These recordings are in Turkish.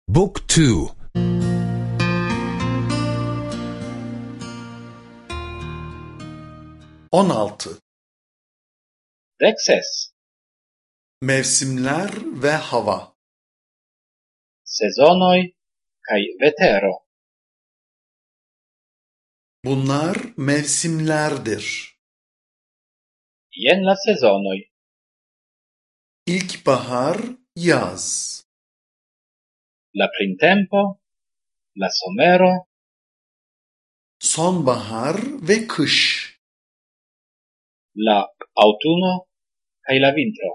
Book 2. 16. Dekses. Mevsimler ve hava. Sezonoj kaj vetero. Bunlar mevsimlerdir. Jen la sezonoj. İlkbahar, yaz. La printempo, la somero, Sonbahar ve kış. la aŭtuno kaj la vintro.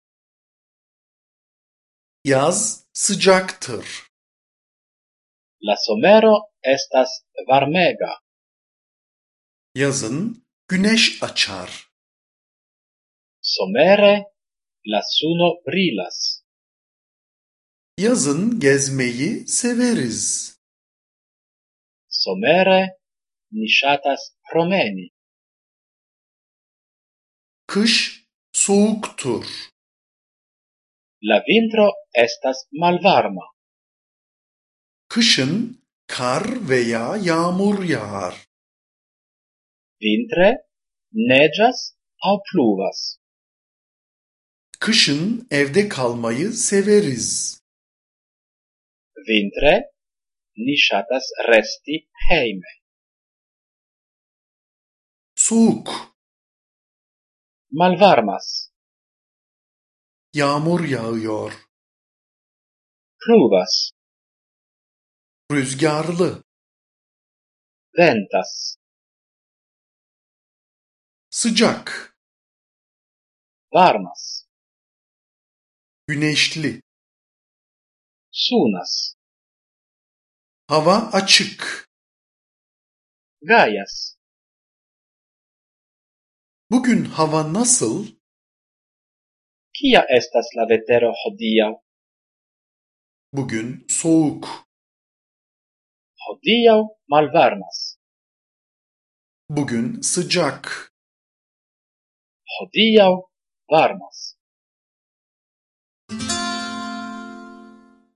Yaz sıcaktır. La somero estas varmega. Yazın güneş açar. Somere la suno brilas. Yazın gezmeyi severiz. Somere ni ŝatas promeni. Kış soğuktur. La vintro estas malvarma. Kışın kar veya yağmur yağar. Vintre neĝas aŭ pluvas. Kışın evde kalmayı severiz. Vintre ni ŝatas resti hejme. Soğuk. Malvarmas. Yağmur yağıyor. Pluvas. Rüzgarlı. Ventas. Sıcak. Varmas. Güneşli. Sunas. Hava açık. Gajas. Bugün hava nasıl? Kia estas la vetero hodiaŭ? Bugün soğuk. Hodiaŭ malvarmas. Bugün sıcak. Hodiaŭ varmas.